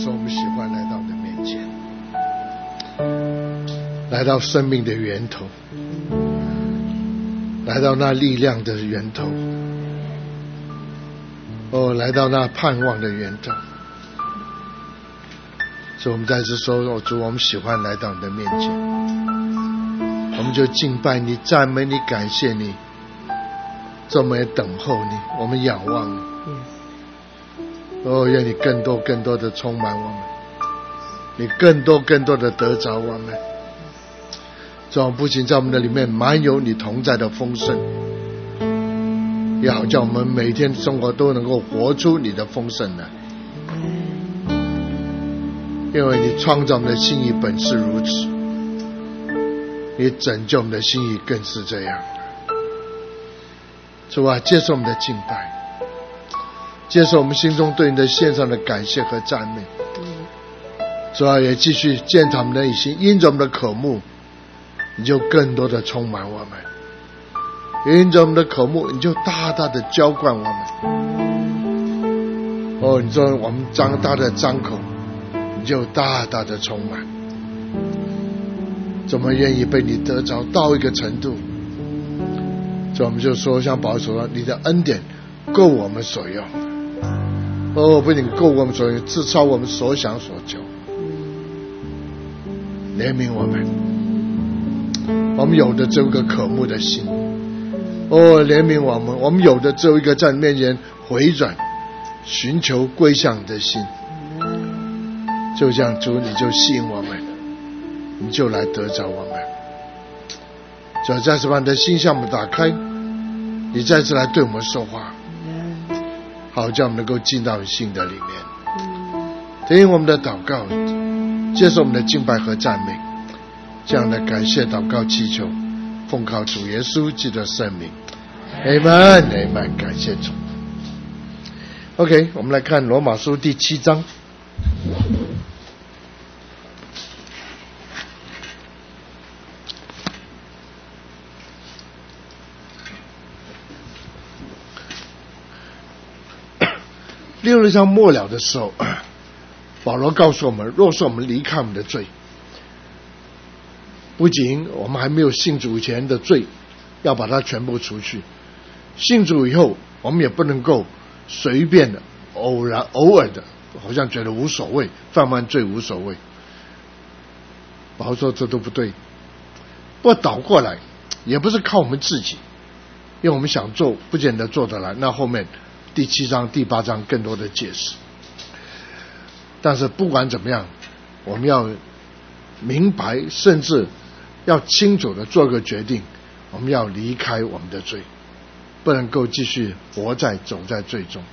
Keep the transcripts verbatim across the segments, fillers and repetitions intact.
时候我们喜欢来到你的面前，来到生命的源头，来到那力量的源头，哦，来到那盼望的源头。所以我们在这说，哦，主，我们喜欢来到你的面前，我们就敬拜你、赞美你、感谢你，这么也等候你，我们仰望你。哦，愿你更多更多的充满我们，你更多更多的得着我们。这种不仅在我们的里面满有你同在的丰盛，也好叫我们每天生活都能够活出你的丰盛来。因为你创造我们的心意本是如此，你拯救我们的心意更是这样。主啊，接受我们的敬拜，接受我们心中对你的献上的感谢和赞美。主啊，也继续践踏我们的内心，因着我们的渴慕，你就更多的充满我们；因着我们的渴慕，你就大大的浇灌我们。哦，你说我们张大的张口，你就大大的充满。怎么愿意被你得着到一个程度？所以我们就说，像保罗说，你的恩典够我们所用。哦，不仅够我们所用，至超我们所想所求。怜悯我们，我们有的只有一个渴慕的心。哦，怜悯我们，我们有的只有一个在你面前回转、寻求归向你的心。就这样，主，你就吸引我们，你就来得着我们。主，再次把你的心向我们打开，你再次来对我们说话，好叫我们能够进到心的里面。听我们的祷告，接受我们的敬拜和赞美，这样的感谢祷告祈求，奉靠主耶稣基督的圣名。Amen Amen， 感谢主。OK， 我们来看罗马书第七章。第六章末了的时候，保罗告诉我们，若是我们离开我们的罪，不仅我们还没有信主以前的罪要把它全部除去，信主以后我们也不能够随便的偶然偶尔的好像觉得无所谓，犯犯罪无所谓。保罗说这都不对，不倒过来也不是靠我们自己，因为我们想做不见得做得来，那后面第七章第八章更多的解释。但是不管怎么样，我们要明白，甚至要清楚的做个决定，我们要离开我们的罪，不能够继续活在走在罪中。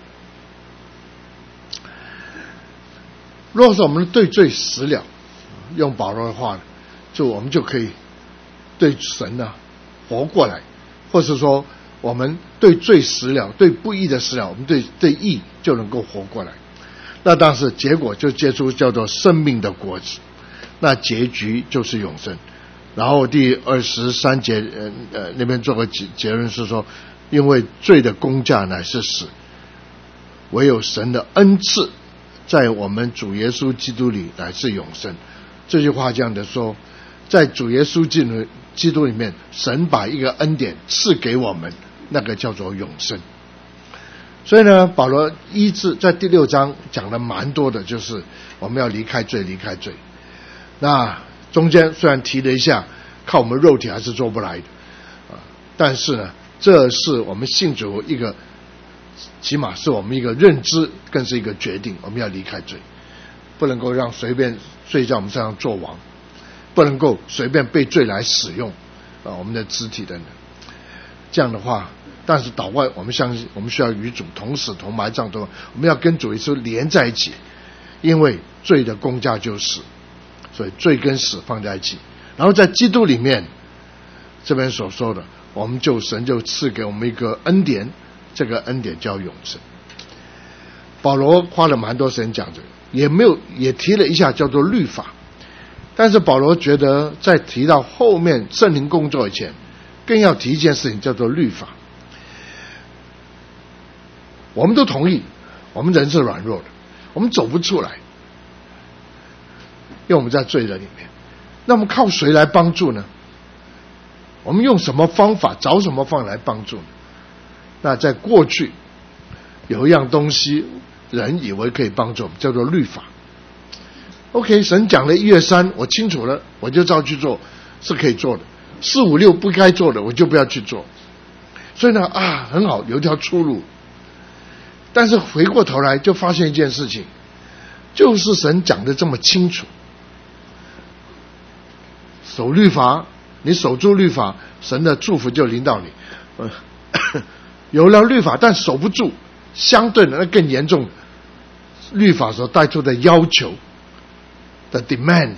若是我们对罪死了，用保罗的话，就我们就可以对神呢、啊、活过来，或是说我们对罪死了，对不义的死了，我们对对义就能够活过来。那当时结果就结出叫做生命的果子，那结局就是永生。然后第二十三节呃呃那边做个结结论是说，因为罪的工价乃是死，唯有神的恩赐在我们主耶稣基督里乃是永生。这句话这样的说，在主耶稣基督里面，神把一个恩典赐给我们，那个叫做永生。所以呢，保罗医治在第六章讲了蛮多的，就是我们要离开罪，离开罪。那中间虽然提了一下，靠我们肉体还是做不来的，但是呢，这是我们信主一个，起码是我们一个认知，更是一个决定，我们要离开罪，不能够让随便罪在我们身上做王，不能够随便被罪来使用啊我们的肢体等等。这样的话，但是祷告我们相信，我们需要与主同死同埋葬同，我们要跟主耶稣连在一起，因为罪的工价就是死，所以罪跟死放在一起。然后在基督里面，这边所说的，我们就神就赐给我们一个恩典，这个恩典叫永生。保罗花了蛮多时间讲这个，也没有也提了一下叫做律法，但是保罗觉得在提到后面圣灵工作以前，更要提一件事情叫做律法。我们都同意，我们人是软弱的，我们走不出来， 因为我们在罪的里面。那么靠谁来帮助呢？我们用什么方法，找什么方法来帮助呢？那在过去有一样东西人以为可以帮助我们，叫做律法。 OK， 神讲了一二三，我清楚了，我就照去做，是可以做的。四五六不该做的，我就不要去做。所以呢，啊，很好，有一条出路。但是回过头来就发现一件事情，就是神讲的这么清楚，守律法，你守住律法，神的祝福就临到你。呃、有了律法，但守不住，相对的那更严重，律法所带出的要求的 demand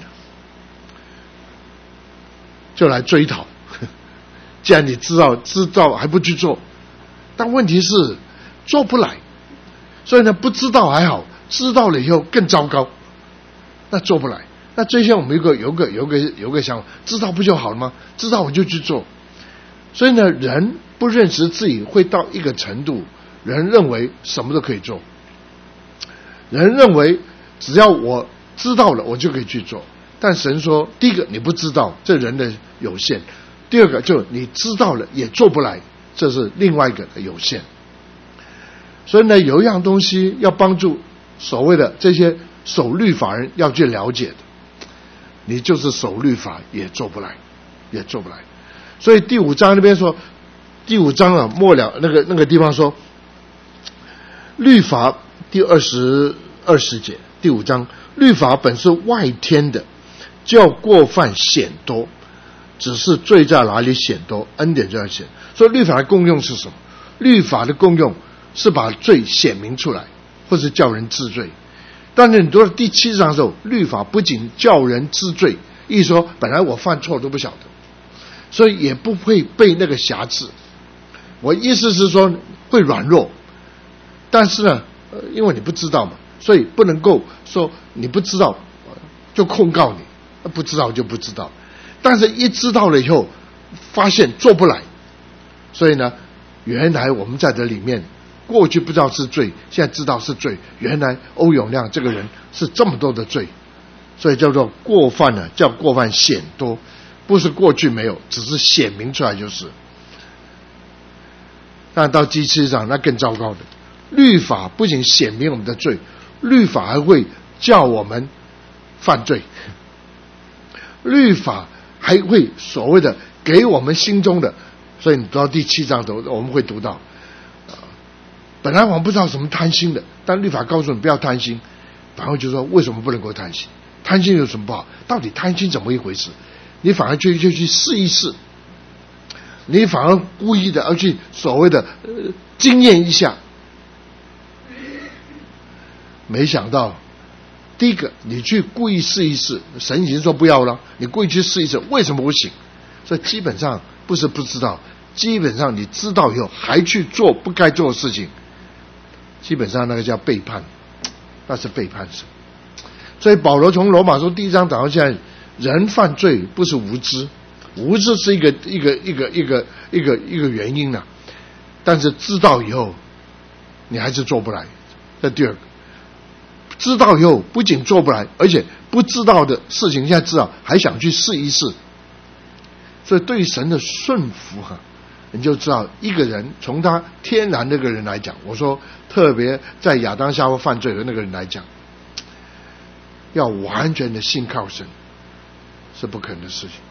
就来追讨。既然你知道知道还不去做，但问题是做不来，所以呢，不知道还好，知道了以后更糟糕，那做不来。那最先我们有个有个有个有个想法，知道不就好了吗？知道我就去做。所以呢，人不认识自己会到一个程度，人认为什么都可以做，人认为只要我知道了我就可以去做。但神说，第一个你不知道，这人的有限；第二个就你知道了也做不来，这是另外一个的有限。所以呢，有一样东西要帮助所谓的这些守律法人要去了解的，你就是守律法也做不来，也做不来。所以第五章那边说，第五章啊末了那个那个地方说，律法第二十二十节，第五章，律法本是外天的，叫过犯显多，只是罪在哪里显多，恩典就要显。所以律法的功用是什么？律法的功用是把罪显明出来，或是叫人治罪。但是你读到第七章的时候，律法不仅叫人治罪，意思说本来我犯错都不晓得，所以也不会被那个辖制。我意思是说会软弱，但是呢，因为你不知道嘛，所以不能够说你不知道就控告你，不知道就不知道。但是一知道了以后，发现做不来，所以呢，原来我们在这里面过去不知道是罪，现在知道是罪。原来欧永亮这个人是这么多的罪，所以叫做过犯呢，叫过犯显多，不是过去没有，只是显明出来就是。但到第七章那更糟糕的，律法不仅显明我们的罪，律法还会叫我们犯罪，律法还会所谓的给我们心中的，所以你读到第七章的我们会读到，本来我们不知道什么贪心的，但律法告诉你不要贪心，反而就说为什么不能够贪心？贪心有什么不好？到底贪心怎么一回事？你反而就就去试一试，你反而故意的要去所谓的、呃、经验一下，没想到第一个你去故意试一试，神已经说不要了，你故意去试一试，为什么不行？所以基本上不是不知道，基本上你知道以后还去做不该做的事情，基本上那个叫背叛，那是背叛神。所以保罗从罗马书第一章讲到现在，人犯罪不是无知，无知是一个一个一个一个一个一个原因啊，但是知道以后你还是做不来。这第二个，知道以后不仅做不来，而且不知道的事情现在知道还想去试一试。所以对于神的顺服哈、啊，你就知道一个人从他天然那个人来讲，我说特别在亚当夏娃犯罪的那个人来讲，要完全的信靠神是不可能的事情，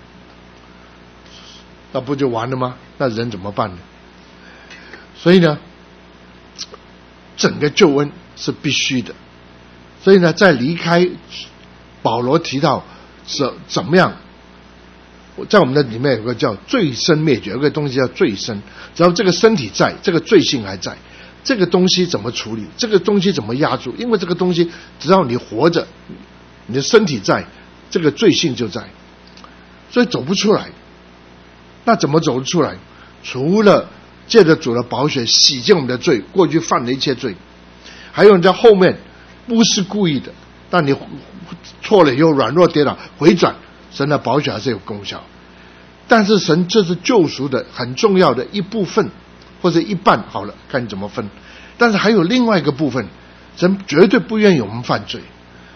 那不就完了吗？那人怎么办呢？所以呢，整个救恩是必须的。所以呢，在离开保罗提到怎怎么样，在我们的里面有个叫罪身灭绝，有个东西叫罪身，只要这个身体在，这个罪性还在，这个东西怎么处理？这个东西怎么压住？因为这个东西只要你活着，你的身体在，这个罪性就在，所以走不出来。那怎么走得出来？除了借着主的宝血洗净我们的罪，过去犯的一切罪，还有你在后面不是故意的，但你错了以后软弱跌倒回转，神的宝血还是有功效。但是神这是救赎的很重要的一部分，或者一半好了，看你怎么分。但是还有另外一个部分，神绝对不愿意我们犯罪，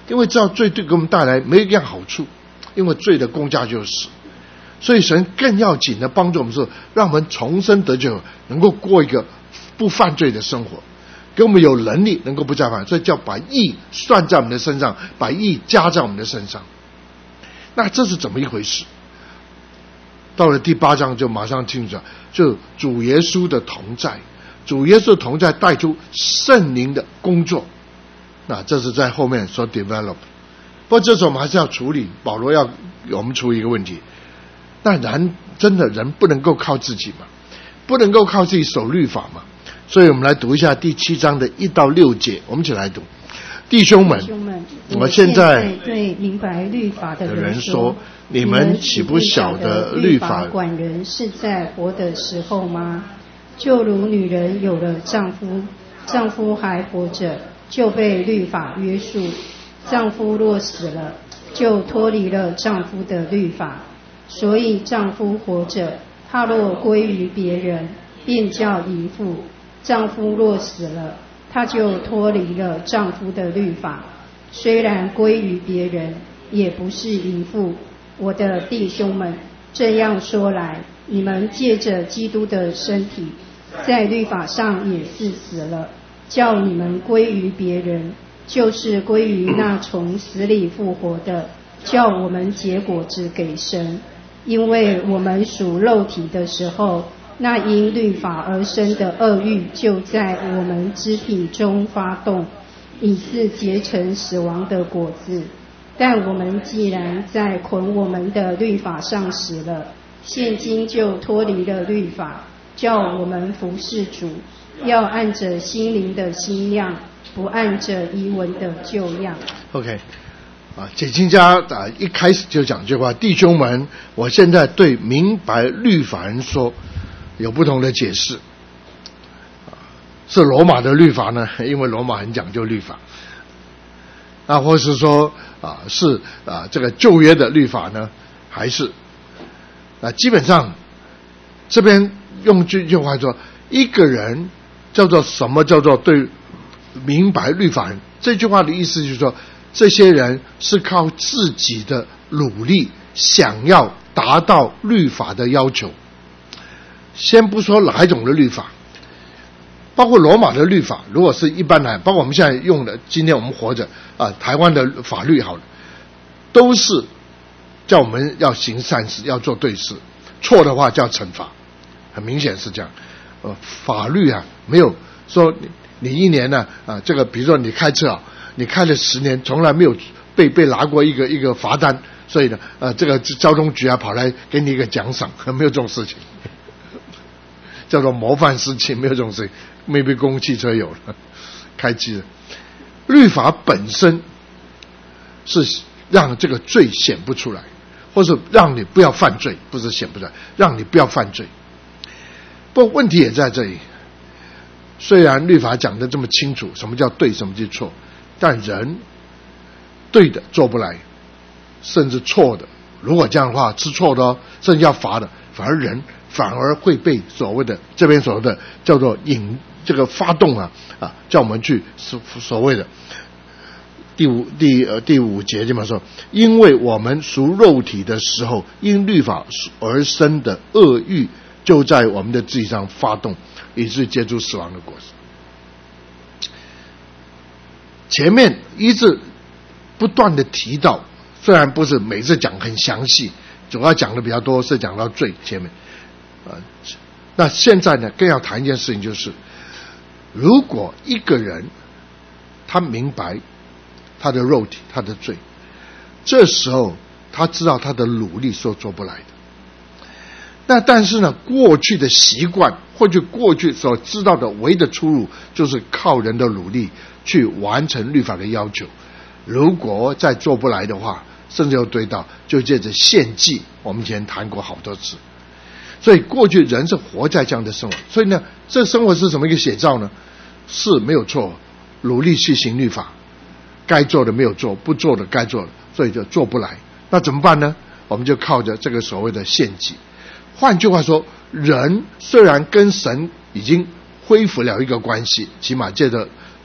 因为知道罪对给我们带来没有一样好处，因为罪的工价就是死。所以神更要紧的帮助我们说，让我们重生得救，能够过一个不犯罪的生活，给我们有能力能够不再犯，所以叫把义算在我们的身上，把义加在我们的身上。那这是怎么一回事？到了第八章就马上清楚，就主耶稣的同在，主耶稣的同在带出圣灵的工作。那这是在后面所 develop。不过这时候我们还是要处理，保罗要我们处理一个问题。那人真的人不能够靠自己嘛？不能够靠自己守律法嘛？所以我们来读一下第七章的一到六节，我们一起来读。弟兄们，我现在对明白律法的人说， 你们岂不晓得律法管人是在活的时候吗？就如女人有了丈夫，丈夫还活着，就被律法约束；丈夫若死了，就脱离了丈夫的律法。所以丈夫活着，他若归于别人，便叫淫妇；丈夫若死了，他就脱离了丈夫的律法。虽然归于别人，也不是淫妇。我的弟兄们，这样说来，你们借着基督的身体，在律法上也是死了，叫你们归于别人，就是归于那从死里复活的，叫我们结果子给神。因为我们属肉体的时候，那因律法而生的恶欲就在我们肢体中发动，以致结成死亡的果子。但我们既然在捆我们的律法上死了，现今就脱离了律法，叫我们服侍主，要按着心灵的新样，不按着遗文的旧样。 OK， 啊，解经家啊一开始就讲这句话：弟兄们，我现在对明白律法人说，有不同的解释。是罗马的律法呢？因为罗马很讲究律法。啊，或是说啊是啊这个旧约的律法呢？还是啊基本上这边用这句话说，一个人叫做什么叫做对明白律法人？这句话的意思就是说，这些人是靠自己的努力想要达到律法的要求。先不说哪一种的律法，包括罗马的律法，如果是一般来，包括我们现在用的，今天我们活着啊，台湾的法律好了，都是叫我们要行善事，要做对事，错的话叫惩罚，很明显是这样。呃，法律啊，没有说你你一年呢啊，这个比如说你开车啊，你开了十年，从来没有被被拿过一个一个罚单，所以呢，呃，这个交通局啊跑来给你一个奖赏，没有这种事情。叫做模范司机，没有这种事情。maybe 公共汽车有了，开机了。律法本身是让这个罪显不出来，或是让你不要犯罪，不是显不出来，让你不要犯罪。不过问题也在这里，虽然律法讲得这么清楚，什么叫对，什么叫错，但人对的做不来，甚至错的，如果这样的话吃错的哦，甚至要罚的，反而人反而会被所谓的这边所谓的叫做引这个发动啊啊，叫我们去所所谓的第五第呃第五节这么说，因为我们属肉体的时候，因律法而生的恶欲就在我们的肢体上发动，以致结出死亡的果子。前面一直不断的提到，虽然不是每次讲很详细，主要讲的比较多是讲到罪前面。呃，那现在呢，更要谈一件事情，就是如果一个人他明白他的肉体，他的罪，这时候他知道他的努力所做不来的。那但是呢，过去的习惯或者过去所知道的唯一的出路，就是靠人的努力去完成律法的要求。如果再做不来的话，甚至又对到就借着献祭，我们以前谈过好多次。所以过去人是活在这样的生活，所以呢，这生活是什么一个写照呢？是没有错，努力去行律法，该做的没有做，不做的该做的，所以就做不来。那怎么办呢？我们就靠着这个所谓的献祭。换句话说，人虽然跟神已经恢复了一个关系，起码借着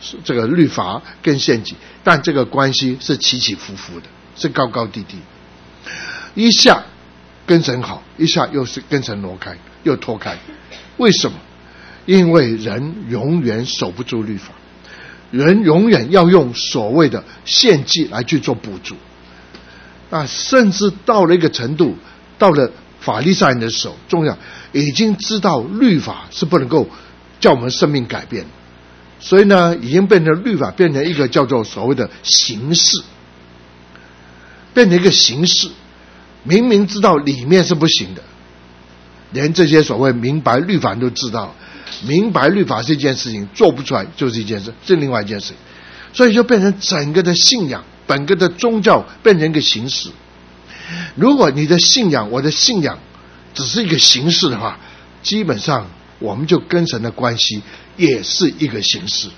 这个律法跟献祭，但这个关系是起起伏伏的，是高高低低，一下跟神好，一下又是跟神挪开，又脱开。为什么？因为人永远守不住律法，人永远要用所谓的献祭来去做补助。那甚至到了一个程度，到了法利赛人的手，重要已经知道律法是不能够叫我们生命改变，所以呢，已经变成律法变成一个叫做所谓的形式，变成一个形式，明明知道里面是不行的，连这些所谓明白律法人都知道，明白律法是一件事情，做不出来就是一件事，是另外一件事情，所以就变成整个的信仰，整个的宗教变成一个形式。如果你的信仰，我的信仰只是一个形式的话，基本上我们就跟神的关系也是一个形式。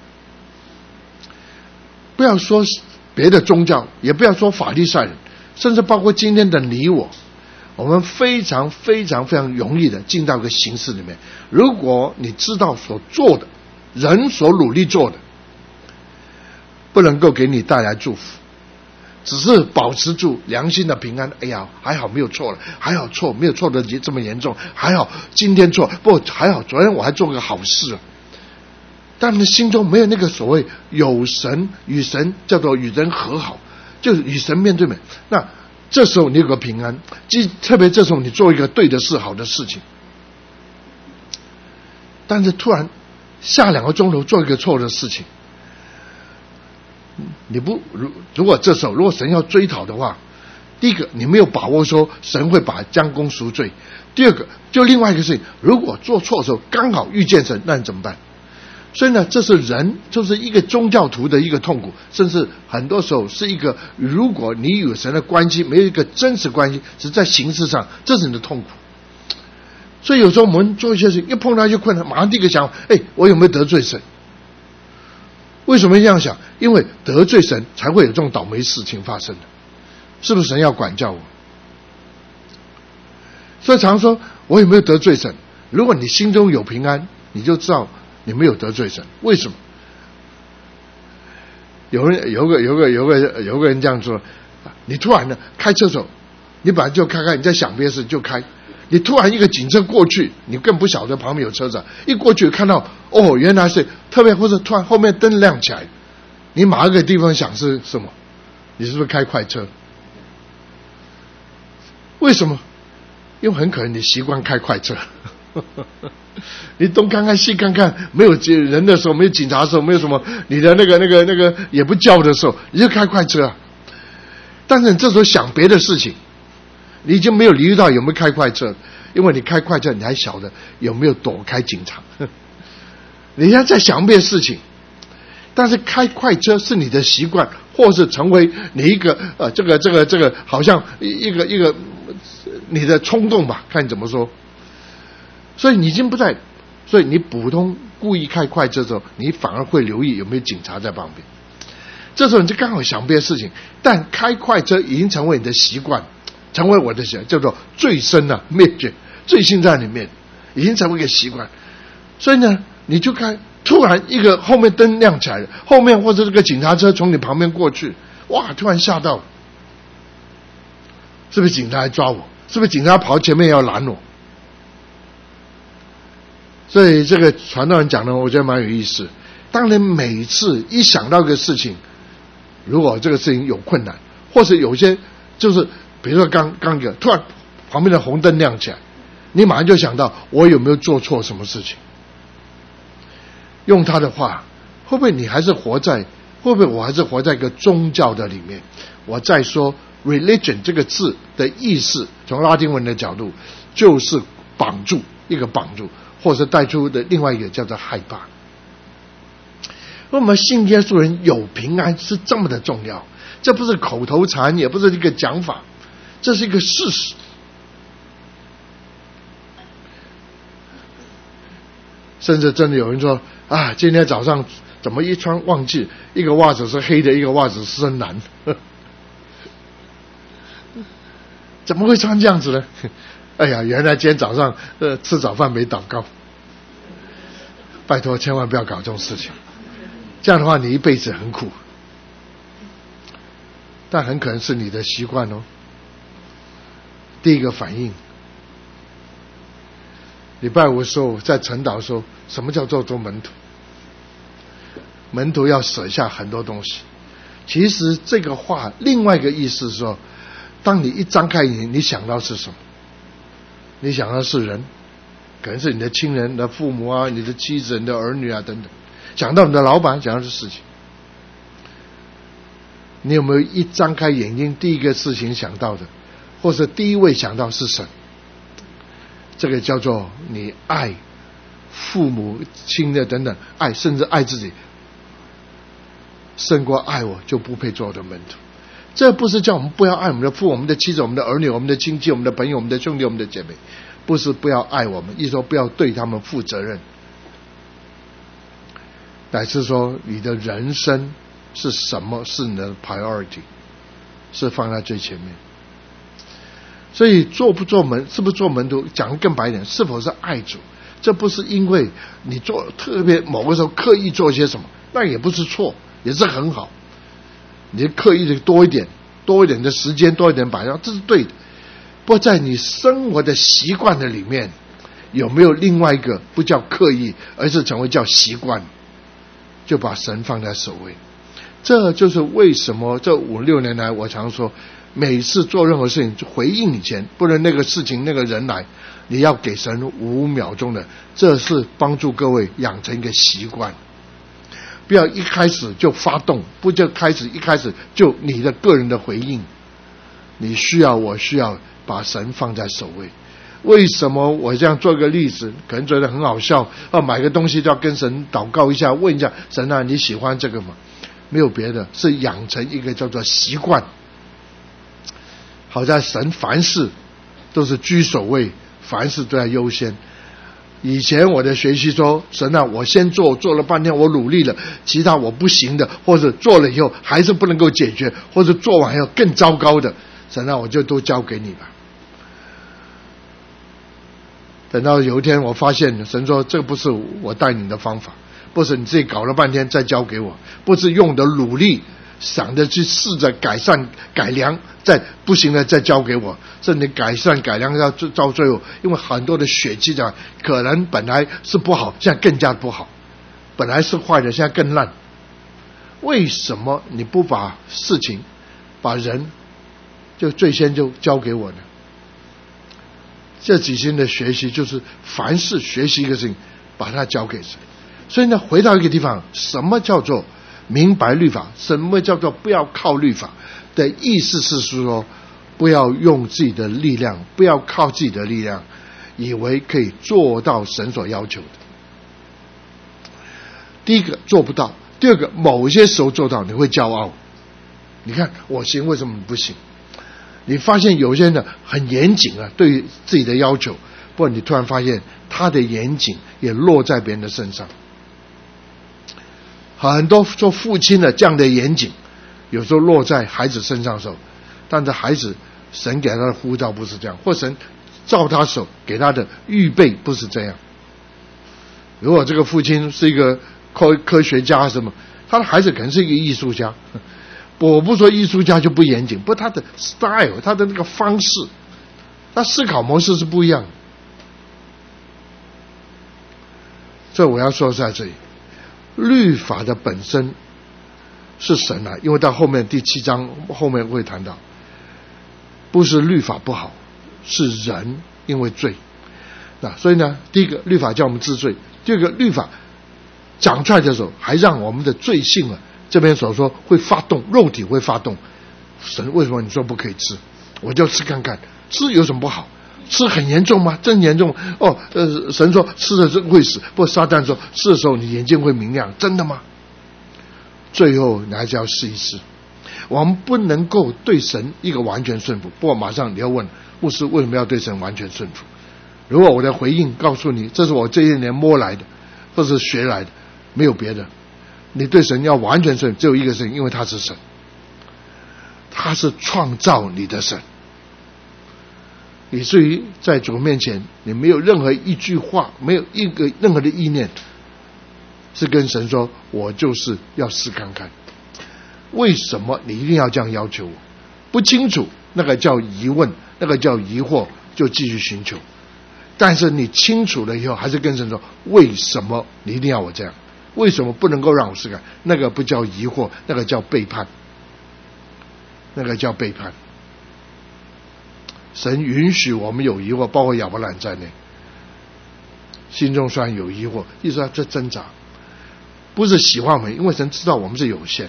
不要说别的宗教，也不要说法利赛人，甚至包括今天的你我，我们非常非常非常容易的进到一个形式里面。如果你知道所做的，人所努力做的不能够给你带来祝福，只是保持住良心的平安，哎呀，还好没有错了，还好错没有错的这么严重，还好今天错，不还好昨天我还做个好事。但你心中没有那个所谓有神与神叫做与人和好，就是与神面对面，那这时候你有个平安，特别这时候你做一个对的事好的事情，但是突然下两个钟头做一个错的事情，你不如如果这时候如果神要追讨的话，第一个你没有把握说神会把将功赎罪，第二个就另外一个事情，如果做错的时候刚好遇见神，那你怎么办？所以呢，这是人就是一个宗教徒的一个痛苦，甚至很多时候是一个，如果你与神的关系没有一个真实关系，只在形式上，这是你的痛苦。所以有时候我们做一些事情，一碰到一些困难，马上第一个想，哎，我有没有得罪神？为什么这样想？因为得罪神才会有这种倒霉事情发生的，是不是神要管教我？所以常说我有没有得罪神？如果你心中有平安，你就知道你没有得罪神。为什么？有人有个有个有个有个人这样说，你突然呢开车手，你本来就开开，你在想别的事就开，你突然一个警车过去，你更不晓得旁边有车子，一过去看到哦原来是特别，或者突然后面灯亮起来，你马上个地方想是什么？你是不是开快车？为什么？因为很可能你习惯开快车。你东看看西看看，没有人的时候，没有警察的时候，没有什么你的那个那个那个也不叫的时候，你就开快车啊。但是你这时候想别的事情，你已经没有留意到有没有开快车，因为你开快车你还晓得有没有躲开警察，你现在在想别的事情。但是开快车是你的习惯，或是成为你一个呃这个这个这个好像一个一个你的冲动吧，看你怎么说。所以你已经不在，所以你普通故意开快车的时候，你反而会留意有没有警察在旁边。这时候你就刚好想别的事情，但开快车已经成为你的习惯，成为我的习惯，叫做罪深啊灭绝，罪性在里面，已经成为一个习惯。所以呢，你就看突然一个后面灯亮起来了，后面或者这个警察车从你旁边过去，哇，突然吓到，是不是警察来抓我？是不是警察跑前面要拦我？所以这个传道人讲的我觉得蛮有意思。当你每次一想到一个事情，如果这个事情有困难，或是有些就是比如说刚刚一个突然旁边的红灯亮起来，你马上就想到我有没有做错什么事情。用他的话，会不会你还是活在会不会我还是活在一个宗教的里面？我再说 religion 这个字的意思，从拉丁文的角度就是绑住，一个绑住，或者带出的另外一个叫做害怕。我们信耶稣人有平安是这么的重要，这不是口头禅，也不是一个讲法，这是一个事实。甚至真的有人说啊，今天早上怎么一穿忘记一个袜子是黑的，一个袜子是深蓝，怎么会穿这样子呢？哎呀，原来今天早上呃吃早饭没祷告。拜托千万不要搞这种事情， 这样的话你一辈子很苦，但很可能是你的习惯哦。第一个反应，礼拜五的时候在晨祷的时候，什么叫做做门徒？门徒要舍下很多东西。其实这个话另外一个意思是说，当你一张开眼，你想到是什么？你想到是人，可能是你的亲人、你的父母啊、你的妻子、你的儿女啊等等。想到你的老板，想到是事情。你有没有一张开眼睛，第一个事情想到的，或者第一位想到是神？这个叫做你爱父母亲的等等，爱甚至爱自己胜过爱我，就不配做我的门徒。这不是叫我们不要爱我们的父、我们的妻子、我们的儿女、我们的亲戚、我们的朋友、我们的兄弟、我们的姐妹，不是不要爱我们，意思说不要对他们负责任，乃是说你的人生是什么，是你的 priority， 是放在最前面。所以做不做门，是不是做门徒，讲得更白一点，是否是爱主，这不是因为你做特别某个时候刻意做些什么，那也不是错，也是很好。你刻意的多一点，多一点的时间，多一点摆上，这是对的。不过在你生活的习惯的里面，有没有另外一个不叫刻意，而是成为叫习惯，就把神放在首位。这就是为什么这五六年来我常说，每次做任何事情回应以前，不能那个事情那个人来，你要给神五秒钟的，这是帮助各位养成一个习惯。不要一开始就发动，不就开始一开始就你的个人的回应。你需要，我需要把神放在首位。为什么我这样做个例子，可能觉得很好笑啊？买个东西就要跟神祷告一下，问一下神啊，你喜欢这个吗？没有别的，是养成一个叫做习惯。好在神凡事都是居首位，凡事都要优先。以前我的学习说，神啊，我先做，做了半天我努力了，其他我不行的，或者做了以后还是不能够解决，或者做完以后更糟糕的，神啊，我就都交给你吧。等到有一天我发现神说，这个不是我带你的方法，不是你自己搞了半天再交给我，不是用的努力想着去试着改善改良，再不行了再交给我，甚至改善改良到到最后，因为很多的血迹讲可能本来是不好，现在更加不好，本来是坏的现在更烂。为什么你不把事情把人就最先就交给我呢？这几天的学习就是凡事学习一个事情把它交给神。所以呢，回到一个地方，什么叫做明白律法，什么叫做不要靠律法的意思是说，不要用自己的力量，不要靠自己的力量以为可以做到神所要求的。第一个做不到，第二个某些时候做到你会骄傲，你看我行为什么你不行？你发现有些人呢很严谨啊，对于自己的要求，不过你突然发现他的严谨也落在别人的身上。很多做父亲的这样的严谨，有时候落在孩子身上的时候，但是孩子神给他的呼召不是这样，或神照他手给他的预备不是这样。如果这个父亲是一个科科学家什么，他的孩子可能是一个艺术家。我不说艺术家就不严谨，不过他的 style， 他的那个方式，他思考模式是不一样的。这我要说在这里，律法的本身是神啊，因为到后面第七章后面会谈到，不是律法不好，是人因为罪。那所以呢，第一个律法叫我们治罪，第二个律法讲出来的时候还让我们的罪性啊，这边所说会发动，肉体会发动。神为什么你说不可以吃？我就吃看看，吃有什么不好？吃很严重吗？真严重哦。呃，神说吃了真会死，不过撒旦说吃的时候你眼睛会明亮，真的吗？最后你还是要试一试。我们不能够对神一个完全顺服。不过马上你要问，牧师为什么要对神完全顺服？如果我的回应告诉你，这是我这一年摸来的，或是学来的，没有别的。你对神要完全顺服，只有一个事情，因为他是神，他是创造你的神，以至于在主面前，你没有任何一句话，没有一个任何的意念是跟神说，我就是要试看看，为什么你一定要这样要求我？不清楚，那个叫疑问，那个叫疑惑，就继续寻求。但是你清楚了以后，还是跟神说，为什么你一定要我这样？为什么不能够让我试看？那个不叫疑惑，那个叫背叛，那个叫背叛。神允许我们有疑惑，包括亚伯兰在内，心中虽然有疑惑，意思说这挣扎，不是喜欢我们，因为神知道我们是有限。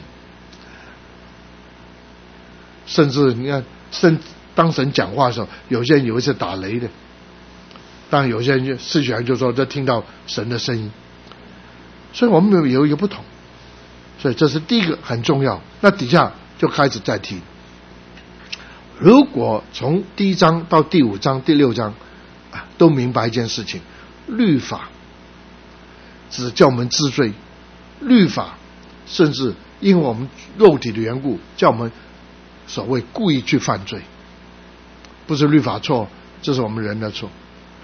甚至你看，甚当神讲话的时候，有些人以为是打雷的，当然有些人就世学人就说这听到神的声音，所以我们有有一个不同，所以这是第一个很重要。那底下就开始再提，如果从第一章到第五章、第六章啊，都明白一件事情，律法只叫我们知罪，律法甚至因为我们肉体的缘故，叫我们所谓故意去犯罪，不是律法错，这是我们人的错。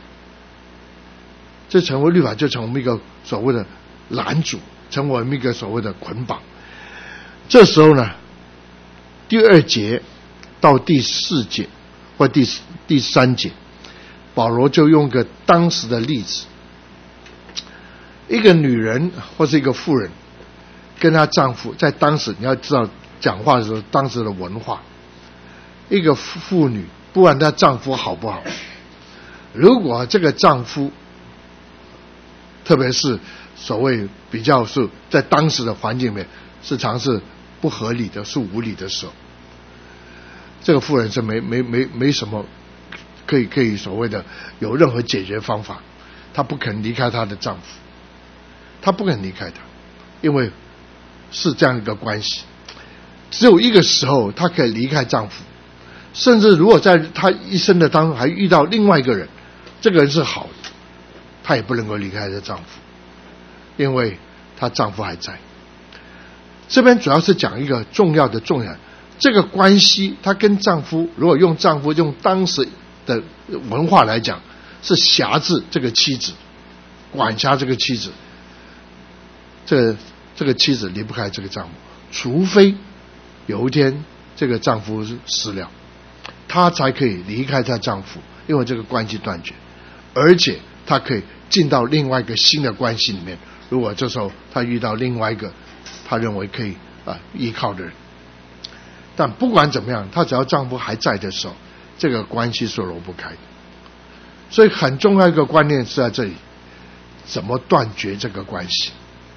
这成为律法，就成为我们一个所谓的拦阻，成为我们一个所谓的捆绑。这时候呢，第二节到第四节或第第三节，保罗就用个当时的例子，一个女人或是一个妇人跟她丈夫，在当时你要知道讲话的时候，当时的文化，一个妇女不管她丈夫好不好，如果这个丈夫特别是所谓比较是在当时的环境里面是常是不合理的，是无理的时候，这个妇人是没没没没什么可以可以所谓的有任何解决方法，她不肯离开她的丈夫，她不肯离开他，因为是这样一个关系。只有一个时候她可以离开丈夫，甚至如果在她一生的当中还遇到另外一个人，这个人是好的，她也不能够离开她丈夫，因为她丈夫还在。这边主要是讲一个重要的重点，这个关系她跟丈夫，如果用丈夫用当时的文化来讲，是辖制这个妻子，管辖这个妻子，这个这个妻子离不开这个丈夫，除非有一天这个丈夫死了，她才可以离开她丈夫，因为这个关系断绝，而且她可以进到另外一个新的关系里面。如果这时候她遇到另外一个她认为可以啊依靠的人，但不管怎么样，她只要丈夫还在的时候，这个关系是挪不开的。所以很重要一个观念是在这里，怎么断绝这个关系。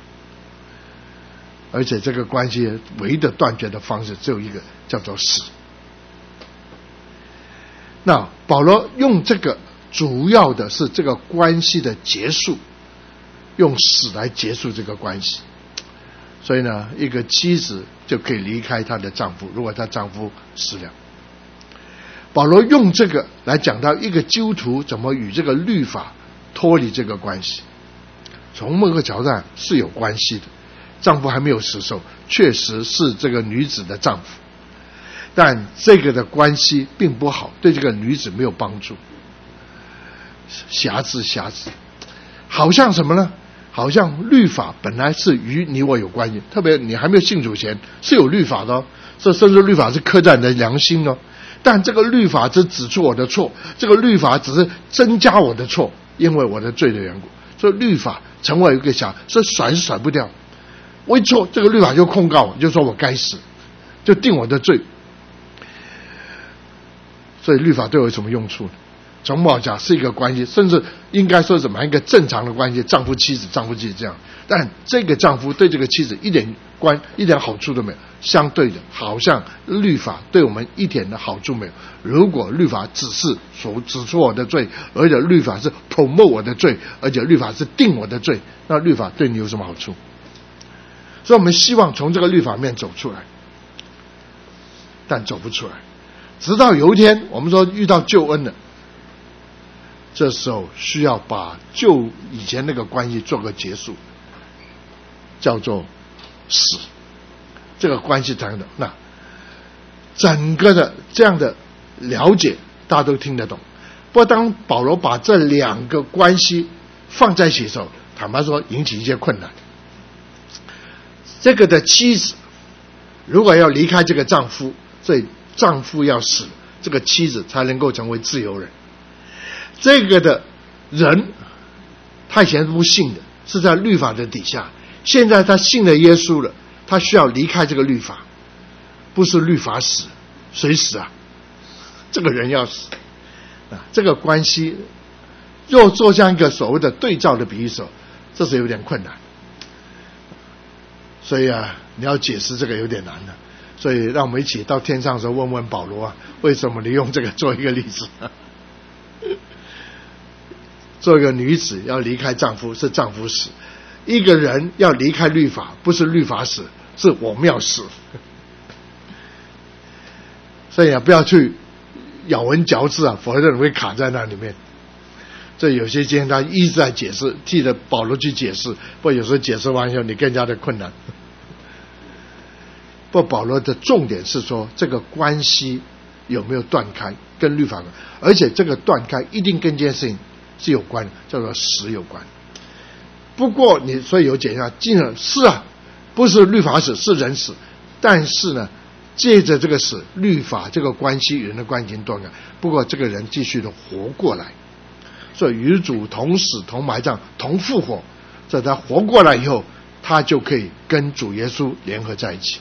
而且这个关系唯一的断绝的方式只有一个，叫做死。那保罗用这个主要的是这个关系的结束，用死来结束这个关系。所以呢，一个妻子就可以离开她的丈夫，如果她丈夫死了。保罗用这个来讲到一个基督徒怎么与这个律法脱离这个关系。从某个角度上是有关系的，丈夫还没有死的时候确实是这个女子的丈夫，但这个的关系并不好，对这个女子没有帮助，瑕疵瑕疵，好像什么呢？好像律法本来是与你我有关系，特别你还没有信主前是有律法的哦，这甚至律法是刻在你的良心哦，但这个律法只指出我的错，这个律法只是增加我的错，因为我的罪的缘故，所以律法成为一个瑕，所以甩是甩不掉。我一错，这个律法就控告我，就说我该死，就定我的罪。所以律法对我有什么用处呢？从某讲是一个关系，甚至应该说怎么一个正常的关系，丈夫妻子丈夫妻子这样，但这个丈夫对这个妻子一点关一点好处都没有，相对的好像律法对我们一点的好处没有。如果律法只是所指出我的罪，而且律法是 promote 我的罪，而且律法是定我的罪，那律法对你有什么好处？所以我们希望从这个律法面走出来，但走不出来，直到有一天我们说遇到救恩了，这时候需要把旧以前那个关系做个结束，叫做死，这个关系才能。那整个的这样的了解大家都听得懂。不过当保罗把这两个关系放在一起的时候，坦白说引起一些困难。 这个的妻子如果要离开这个丈夫，所以丈夫要死，这个妻子才能够成为自由人。这个的人他以前是不信的，是在律法的底下，现在他信了耶稣了，他需要离开这个律法，不是律法死，谁死啊？这个人要死啊！这个关系若做这样一个所谓的对照的比喻时候，这是有点困难，所以啊，你要解释这个有点难的。所以让我们一起到天上的时候问问保罗啊，为什么你用这个做一个例子？做一个女子要离开丈夫是丈夫死，一个人要离开律法不是律法死，是我们要死。所以啊，不要去咬文嚼字啊，否则你会卡在那里面。这有些经他一直在解释，替着保罗去解释，不过有时候解释完以后你更加的困难。不过保罗的重点是说这个关系有没有断开，跟律法有关，而且这个断开一定跟这件事情是有关的，叫做死有关。不过你所以有解释，既然是啊，不是律法死，是人死，但是呢，借着这个死，律法这个关系与人的关系已经断开，不过这个人继续的活过来，所以与主同死同埋葬同复活，这他活过来以后，他就可以跟主耶稣联合在一起。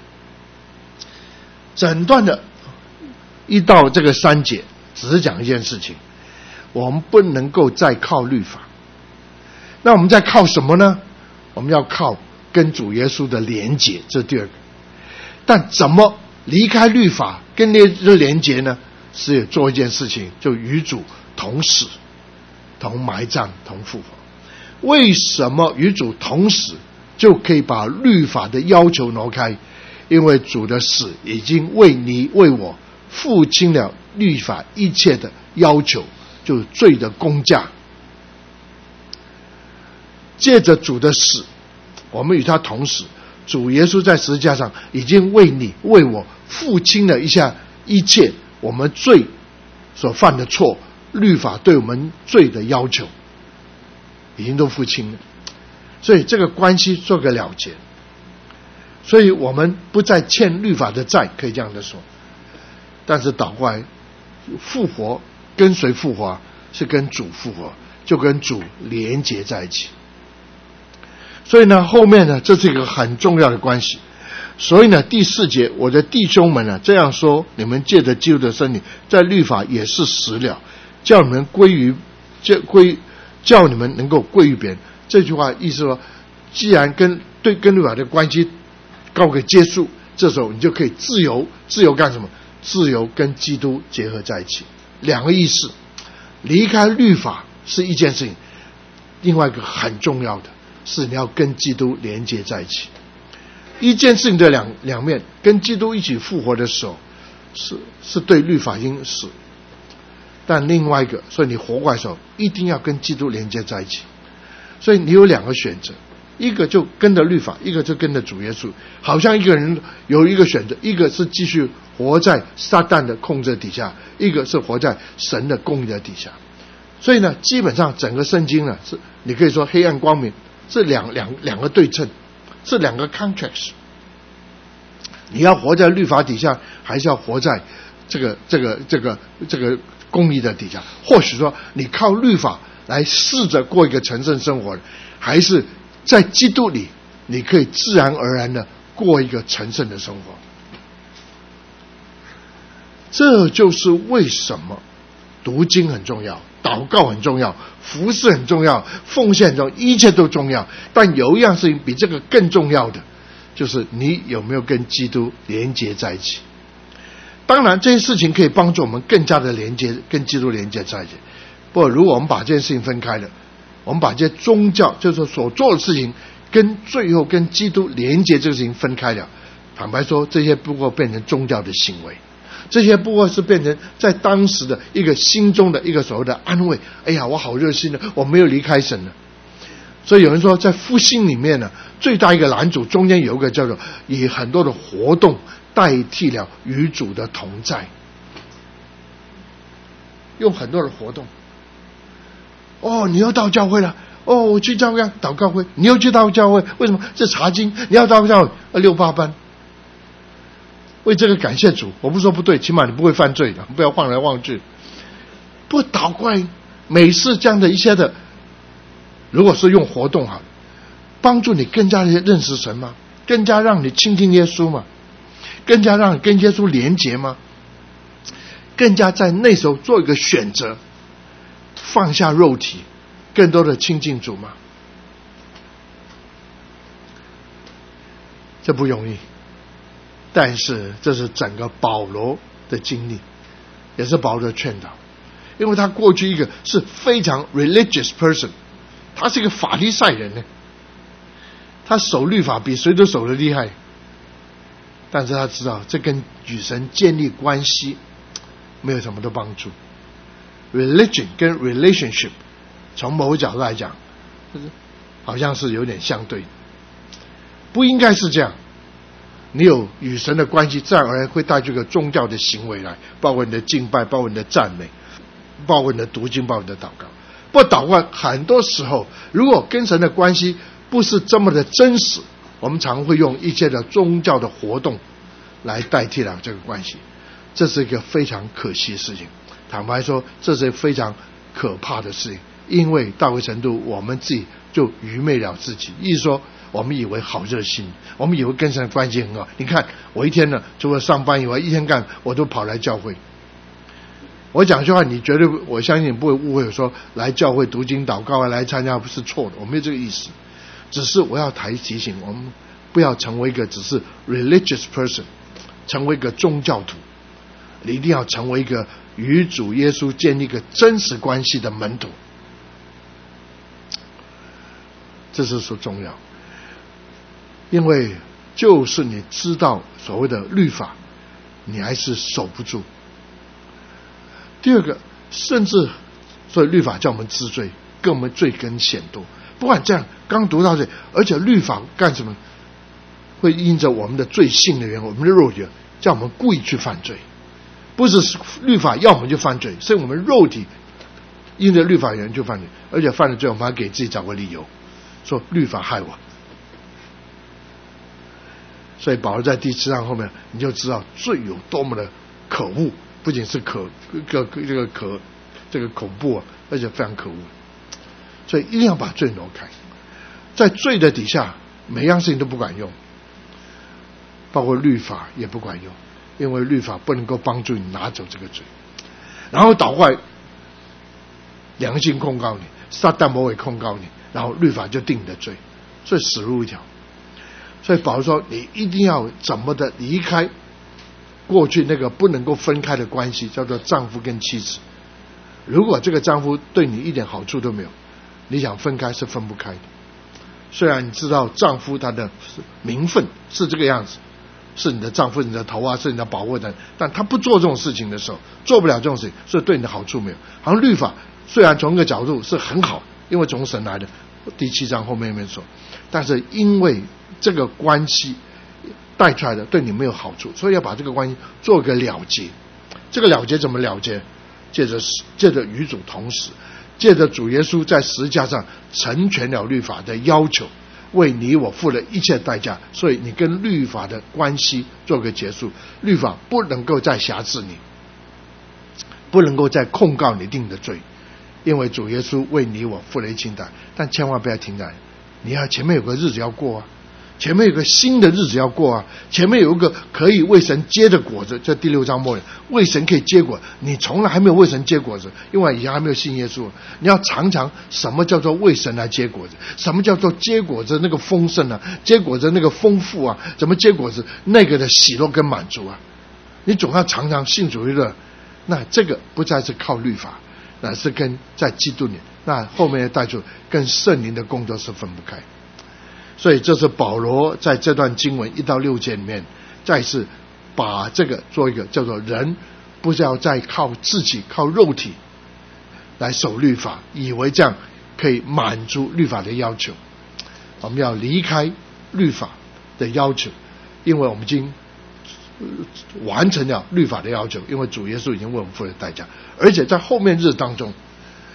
整段的一到这个三节只是讲一件事情，我们不能够再靠律法，那我们在靠什么呢？我们要靠跟主耶稣的连结，这是第二个。但怎么离开律法跟那个连结呢？是做一件事情，就与主同死同埋葬同复活。为什么与主同死就可以把律法的要求挪开？因为主的死已经为你为我付清了律法一切的要求，就是罪的工价。借着主的死，我们与他同死，主耶稣在十字架上已经为你为我付清了一下一切我们罪所犯的错，律法对我们罪的要求已经都付清了，所以这个关系做个了结。所以我们不再欠律法的债，可以这样的说。但是倒过来，复活跟谁复活？是跟主复活，就跟主连结在一起。所以呢，后面呢，这是一个很重要的关系。所以呢，第四节，我的弟兄们呢，这样说：你们借着基督的身体，在律法也是死了，叫你们归于叫归叫你们能够归于别人。这句话意思说，既然跟对跟律法的关系告给结束，这时候你就可以自由，自由干什么？自由跟基督结合在一起。两个意思，离开律法是一件事情，另外一个很重要的是你要跟基督连接在一起。一件事情的两两面，跟基督一起复活的时候，是是对律法应死，但另外一个，所以你活过来的时候，一定要跟基督连接在一起。所以你有两个选择，一个就跟着律法，一个就跟着主耶稣。好像一个人有一个选择，一个是继续活在撒旦的控制底下，一个是活在神的公义的底下。所以呢，基本上整个圣经呢，是你可以说黑暗光明，是两两两个对称，是两个 contracts。你要活在律法底下，还是要活在这个这个这个这个公义的底下？或许说你靠律法来试着过一个成圣生活，还是在基督里你可以自然而然的过一个成圣的生活。这就是为什么读经很重要，祷告很重要，服事很重要，奉献很重要，一切都重要。但有一样事情比这个更重要的，就是你有没有跟基督连结在一起。当然这些事情可以帮助我们更加的连接，跟基督连接在一起。不过如果我们把这件事情分开了，我们把这些宗教就是所做的事情跟最后跟基督连接这个事情分开了，坦白说，这些不过变成宗教的行为，这些不过是变成在当时的一个心中的一个所谓的安慰。哎呀，我好热心的，我没有离开神了。所以有人说，在复兴里面呢，最大一个拦阻中间有一个叫做以很多的活动代替了与主的同在，用很多的活动。哦，你又到教会了， 哦，我去教会祷告会，你又去到教会，为什么？这查经，你要到教会六八班。为这个感谢主，我不说不对，起码你不会犯罪的，不要晃来晃去。不倒过来，每次这样的一些的，如果是用活动好，帮助你更加的认识神吗？更加让你亲近耶稣吗？更加让你跟耶稣连结吗？更加在那时候做一个选择，放下肉体，更多的亲近主吗？这不容易，但是这是整个保罗的经历，也是保罗的劝导。因为他过去一个是非常 religious person， 他是一个法利赛人呢，他守律法比谁都守得厉害，但是他知道这跟与神建立关系没有什么的帮助。 religion 跟 relationship 从某个角度来讲好像是有点相对，不应该是这样。你有与神的关系，自然而然会带出一个宗教的行为来，包括你的敬拜，包括你的赞美，包括你的读经，包括你的祷告。不过祷告很多时候如果跟神的关系不是这么的真实，我们常会用一些的宗教的活动来代替了这个关系，这是一个非常可惜的事情。坦白说，这是非常可怕的事情，因为到一个程度我们自己就愚昧了自己。意思说我们以为好热心，我们以为跟神的关系很好，你看我一天呢除了上班以外，一天干我都跑来教会。我讲句话你绝对，我相信你不会误会，说来教会读经祷告来参加不是错的，我没有这个意思，只是我要提提醒我们不要成为一个只是 religious person， 成为一个宗教徒，你一定要成为一个与主耶稣建立一个真实关系的门徒，这是说重要。因为就是你知道所谓的律法，你还是守不住。第二个，甚至所以律法叫我们知罪，跟我们罪根显多。不管这样，刚读到这，而且律法干什么？会因着我们的罪性的缘故，我们的肉体叫我们故意去犯罪。不是律法要我们就犯罪，是我们肉体因着律法原因就犯罪，而且犯了罪我们还给自己找个理由，说律法害我。所以保罗在第七章后面你就知道罪有多么的可恶，不仅是可这个这个可这个恐怖啊，而且非常可恶。所以一定要把罪挪开，在罪的底下每样事情都不管用，包括律法也不管用，因为律法不能够帮助你拿走这个罪。然后倒过来良心控告你，撒旦魔鬼控告你，然后律法就定你的罪，所以死路一条。所以保罗说你一定要怎么的离开过去那个不能够分开的关系，叫做丈夫跟妻子。如果这个丈夫对你一点好处都没有，你想分开是分不开的。虽然你知道丈夫他的名分是这个样子，是你的丈夫，你的头啊，是你的保护人，但他不做这种事情的时候，做不了这种事情，所以对你的好处没有。好像律法虽然从一个角度是很好，因为从神来的，第七章后面面说，但是因为这个关系带出来的对你没有好处，所以要把这个关系做个了结。这个了结怎么了结？借着借着与主同死，借着主耶稣在十字架上成全了律法的要求，为你我付了一切代价，所以你跟律法的关系做个结束。律法不能够再辖制你，不能够再控告你定的罪，因为主耶稣为你我付了一切代价。但千万不要停在，你要前面有个日子要过啊，前面有个新的日子要过啊，前面有一个可以为神结的果子。这第六章末了，为神可以结果，你从来还没有为神结果子，因为以前还没有信耶稣。你要尝尝什么叫做为神来结果子，什么叫做结果子那个丰盛啊，结果子那个丰富啊，怎么结果子那个的喜乐跟满足啊。你总要尝尝信主的乐，那这个不再是靠律法，那是跟在基督里，那后面的带出跟圣灵的工作是分不开。所以这是保罗在这段经文一到六节里面再次把这个做一个叫做人不是要再靠自己靠肉体来守律法，以为这样可以满足律法的要求。我们要离开律法的要求，因为我们已经完成了律法的要求，因为主耶稣已经为我们付了代价。而且在后面日当中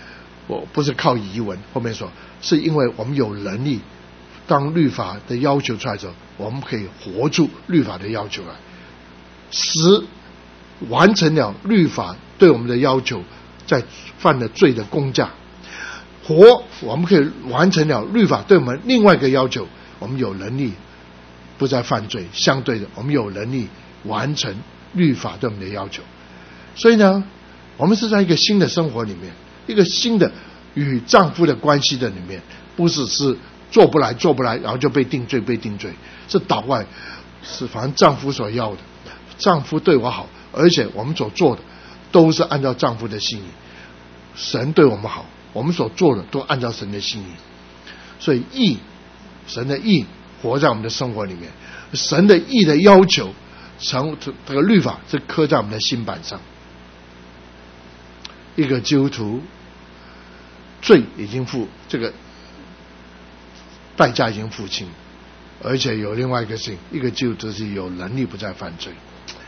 我不是靠遗文，后面说是因为我们有能力，当律法的要求出来的时候，我们可以活出律法的要求来，使完成了律法对我们的要求，在犯了罪的工价。活，我们可以完成了律法对我们另外一个要求，我们有能力不再犯罪，相对的我们有能力完成律法对我们的要求。所以呢，我们是在一个新的生活里面，一个新的与丈夫的关系的里面，不是是做不来做不来然后就被定罪被定罪，是倒过来，是反正丈夫所要的，丈夫对我好，而且我们所做的都是按照丈夫的心意，神对我们好，我们所做的都按照神的心意，所以义，神的义活在我们的生活里面，神的义的要求成这个律法是刻在我们的心板上。一个基督徒罪已经付，这个代价已经付清，而且有另外一个事情，一个基督徒是有能力不再犯罪。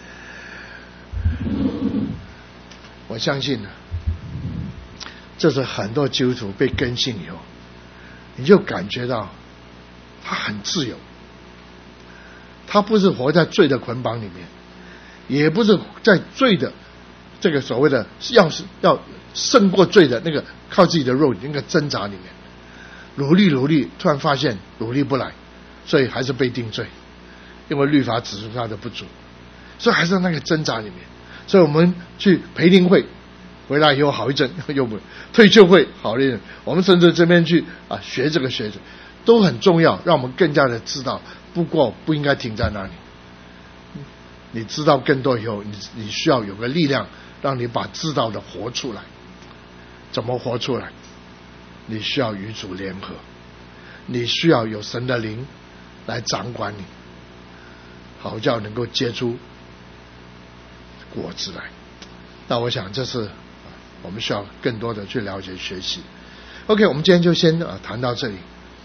我相信呢，这是很多基督徒被更新以后，你就感觉到他很自由，他不是活在罪的捆绑里面，也不是在罪的这个所谓的要是要胜过罪的那个靠自己的肉体那个挣扎里面，努力努力，突然发现努力不来，所以还是被定罪，因为律法指出他的不足，所以还是在那个挣扎里面。所以我们去培灵会回来以后好一阵，又不退休会好一阵，我们甚至这边去啊学这个学这个都很重要，让我们更加的知道，不过不应该停在那里。你知道更多以后，你你需要有个力量，让你把知道的活出来。怎么活出来？你需要与主联合，你需要有神的灵来掌管你，好叫能够结出果子来。那我想这是我们需要更多的去了解学习。 OK， 我们今天就先啊谈到这里。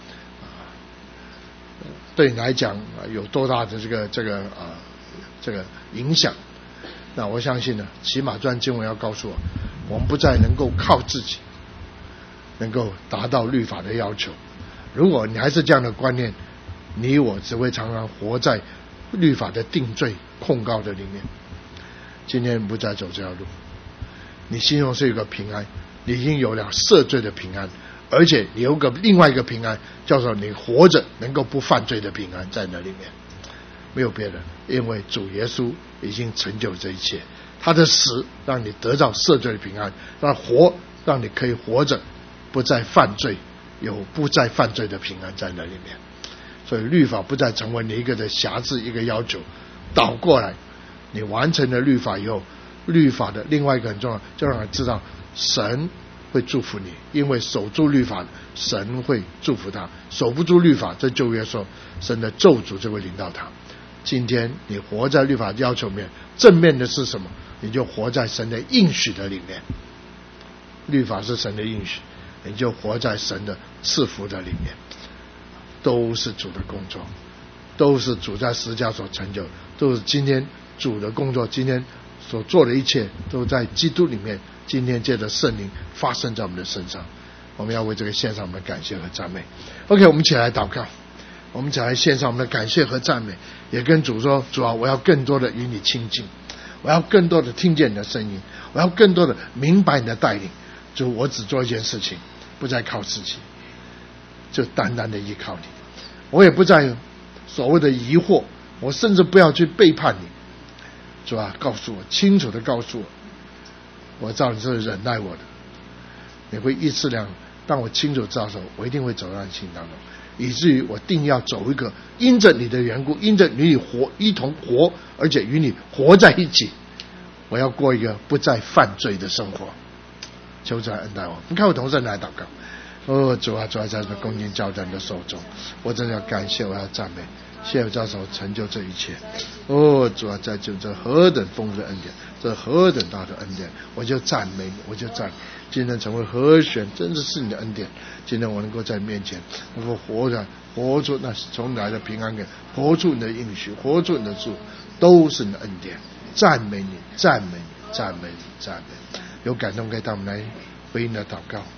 对你来讲有多大的这个这个啊这个影响？那我相信呢，起码这段经文要告诉我，我们不再能够靠自己能够达到律法的要求。如果你还是这样的观念，你我只会常常活在律法的定罪控告的里面。今天不再走这条路，你心中是有个平安，你已经有了赦罪的平安，而且你有个另外一个平安，叫做你活着能够不犯罪的平安在那里面。没有别的，因为主耶稣已经成就这一切，他的死让你得到赦罪的平安，让活让你可以活着不再犯罪，有不再犯罪的平安在那里面。所以律法不再成为你一个的辖制，一个要求，倒过来你完成了律法以后，律法的另外一个很重要，就让人知道神会祝福你，因为守住律法神会祝福他，守不住律法这旧约说神的咒诅就会临到他。今天你活在律法要求面，正面的是什么？你就活在神的应许的里面。律法是神的应许，你就活在神的赐福的里面。都是主的工作，都是主在十字架所成就，都是今天主的工作，今天所做的一切都在基督里面，今天借着圣灵发生在我们的身上。我们要为这个献上我们的感谢和赞美。 OK， 我们一起来祷告，我们一起来献上我们的感谢和赞美，也跟主说，主啊，我要更多的与你亲近，我要更多的听见你的声音，我要更多的明白你的带领。主，我只做一件事情，不再靠自己，就单单的依靠你。我也不再所谓的疑惑，我甚至不要去背叛你。主啊，告诉我，清楚的告诉我，我知道你是忍耐我的，你会一次两，当我清楚知道的时候，我一定会走到你心当中，以至于我定要走一个因着你的缘故，因着与你活一同活，而且与你活在一起，我要过一个不再犯罪的生活。求主来恩待我。你看我同事来祷告。哦，主啊，主啊，在这恭敬交在你的手中，我真的要感谢，我要赞美，谢谢教授成就这一切。哦，主啊，在就这何等丰富的恩典，这何等大的恩典，我就赞美你，我就赞美。今天成为和弦，真的是你的恩典。今天我能够在面前能够活着，活出那从来的平安感，活出你的应许，活出你的主，都是你的恩典。赞美你，赞美你，赞美你，赞美你。有感动可以带我们来回应的祷告。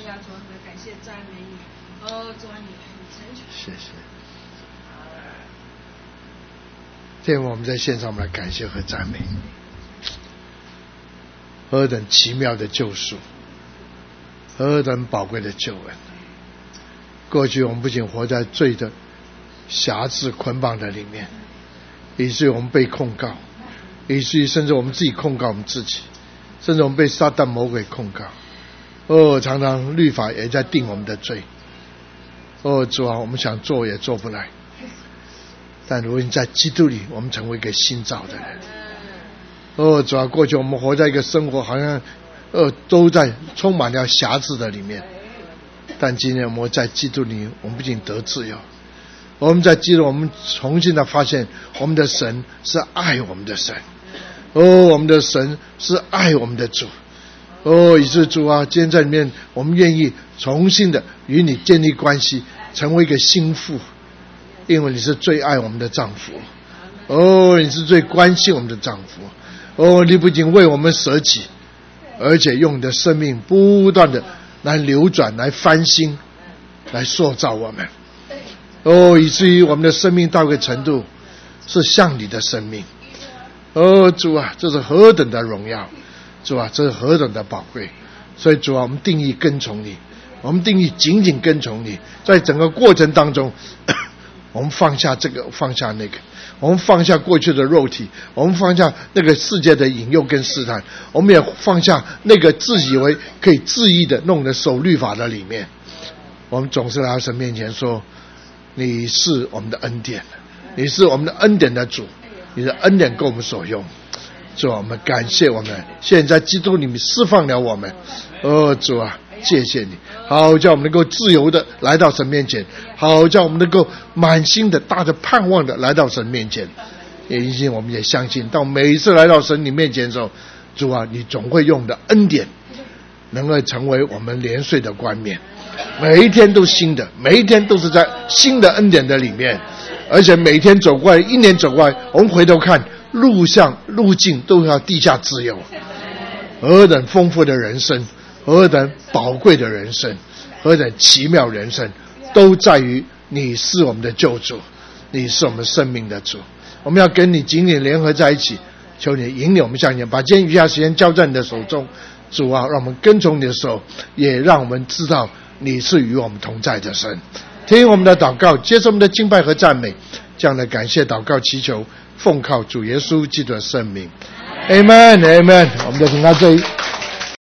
利亚，主啊，感谢赞美你。哦，主啊，你成全。 谢谢。天父，我们在线上，我们来感谢和赞美，何等奇妙的救赎，何等宝贵的救恩。过去我们不仅活在罪的辖制捆绑的里面，以至于我们被控告，以至于甚至我们自己控告我们自己，甚至我们被撒旦魔鬼控告。哦，常常律法也在定我们的罪。哦，主啊，我们想做也做不来。但如今在基督里，我们成为一个新造的人。哦，主啊，过去我们活在一个生活好像呃都在充满了瑕疵的里面，但今天我们在基督里，我们不仅得自由，我们在基督，我们重新的发现我们的神是爱我们的神。哦，我们的神是爱我们的主。哦，以致主啊，今天在里面，我们愿意重新的与你建立关系，成为一个心腹，因为你是最爱我们的丈夫。哦，你是最关心我们的丈夫。哦，你不仅为我们舍己，而且用你的生命不断的来流转，来翻新，来塑造我们。哦，以至于我们的生命到一个程度是像你的生命。哦，主啊，这是何等的荣耀，主啊，这是何等的宝贵。所以主啊，我们定义跟从你，我们定义紧紧跟从你，在整个过程当中我们放下这个，放下那个，我们放下过去的肉体，我们放下那个世界的引诱跟试探，我们也放下那个自以为可以恣意的弄得守律法的里面。我们总是来到神面前说，你是我们的恩典，你是我们的恩典的主，你的恩典够我们所用。主啊，我们感谢我们现在基督里面释放了我们。哦，主啊，谢谢你，好叫我们能够自由的来到神面前，好叫我们能够满心的大着盼望的来到神面前。也因此我们也相信，当每一次来到神你面前的时候，主啊，你总会用的恩典能够成为我们连岁的冠冕，每一天都新的，每一天都是在新的恩典的里面，而且每天走过来，一年走过来，我们回头看路向路径都要地下自由。何等丰富的人生，何等宝贵的人生，何等奇妙人生，都在于你是我们的救主，你是我们生命的主。我们要跟你紧紧联合在一起，求你引领我们向前，把今天余下时间交在你的手中。主啊，让我们跟从你的手，也让我们知道你是与我们同在的神。听我们的祷告，接受我们的敬拜和赞美，这样的感谢祷告祈求，奉靠主耶稣基督的圣名。 Amen Amen。 我们就听到这里。